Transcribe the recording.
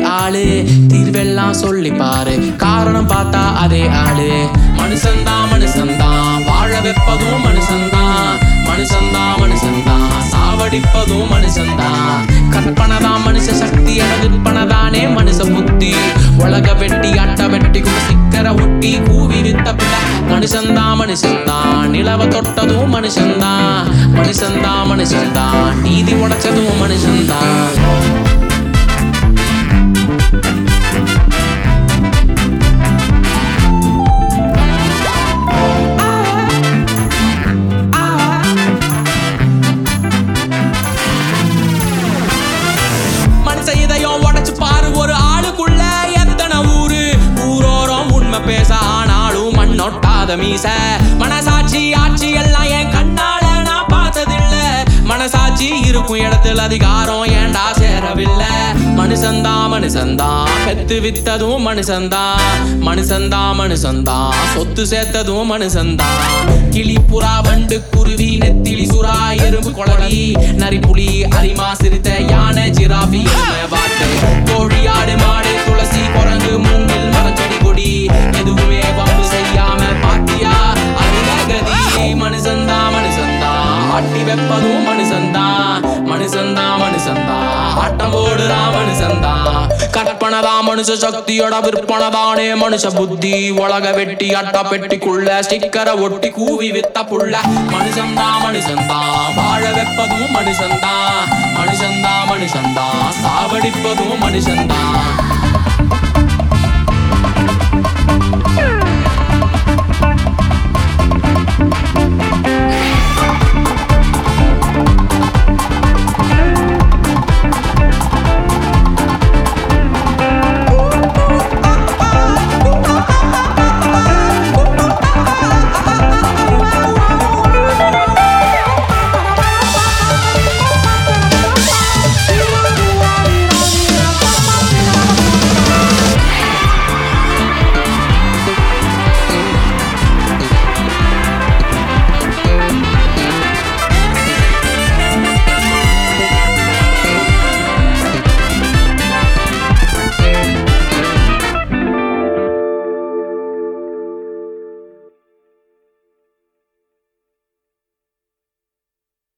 ஆளு தீர்வெல்லாம் சொல்லி பாரு காரணம் பார்த்தா அதே ஆளு மனுஷன்தான் மனுஷன்தான் வாழ வைப்பதும் மனுஷன்தான் மனுஷன்தான் மனுஷன்தான் சாவடிப்பதும் மனுஷன்தான் கற்பனைதான் மனுஷ சக்தி என விற்பனதானே மனுஷ புத்தி உலக வெட்டி அட்ட வெட்டி சிக்கர ஒட்டி கூவி வித்த பிள்ளை மனுஷன்தான் மனுஷன்தான் நிலவ தொட்டதும் மனுஷன்தான் மனுஷன்தான் மனுஷன்தான் நீதி உடைச்சதும் மனுஷன்தான் இதயம் உடைச்சு பாரு ஒரு ஆளுக்குள்ள எத்தனை ஊரு ஊரோரம் உண்மை பேச ஆனாலும் மண்ணொட்டாத மீச மனசாட்சி ஆட்சி எல்லாம் என் கண்ணால நான் பார்த்ததில்ல மனசாட்சி இருக்கும் இடத்துல அதிகாரம் ஏண்டா சேரவில்லை மனுஷன்தான் மனுஷன்தான் பெத்து வித்ததும் மனுஷன்தான் மனுஷன்தான் மனுஷன்தான் சொத்து சேர்த்ததும் மனுஷன்தான் கிளி புறா வண்டு குருவி நெத்திலி சுறா எறும்பு கொளவி நரிப்புலி அரிமா சிறுத்தை யானை ஜிராஃபி கோழி ஆடு மாடு துளசி குரங்கு மூங்கில் மரச்செடி கொடி எதுவுமே வம்பு செய்யாம பாத்தியா அருகதி மனுஷன்தான் மனுஷன்தான் ஆட்டி வெப்பதும் மனுஷன்தான் மனுஷன்தான் மனுஷன்தான் ஆட்டம் போடுறா மனுஷன்தான் கற்பனைதான் மனுஷ சக்தியோட விற்பனதானே மனுஷ புத்தி உலக வெட்டி அட்டா பெட்டிக்குள்ள ஸ்டிக்கரை ஒட்டி கூவி வித்த புள்ள மனுஷன்தான் மனுஷன்தான் வாழ வைப்பதும் மனுஷன்தான் மனுஷன்தான் மனுஷன்தான் சாவடிப்பதும் மனுஷன்தான்